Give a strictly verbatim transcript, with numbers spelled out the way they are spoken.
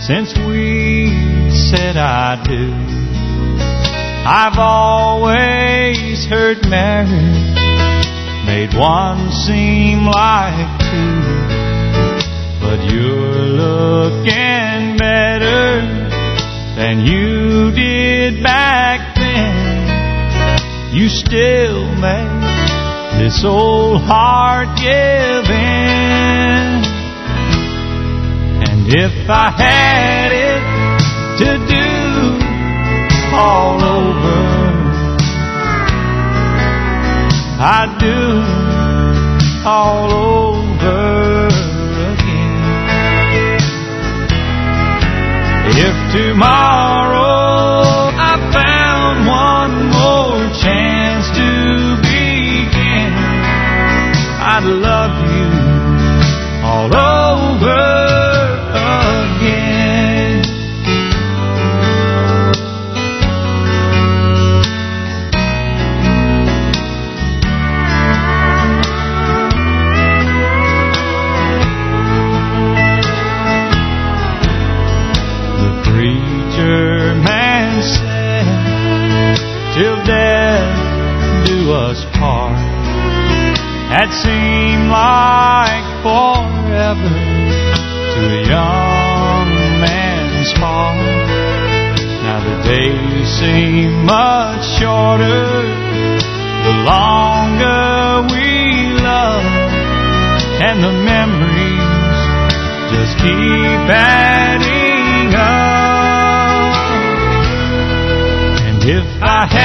since we said I do. I've always heard marriage made one seem like two, but you're looking better than you did back then. You still make this old heart give in. And if I had it to do all over, I'd do all over again. If tomorrow I found one more chance to begin, I'd love you all over again. The preacher man said, till death do us part. That seemed like forever to a young man's heart. Now the days seem much shorter the longer we love, and the memories just keep adding up. And if I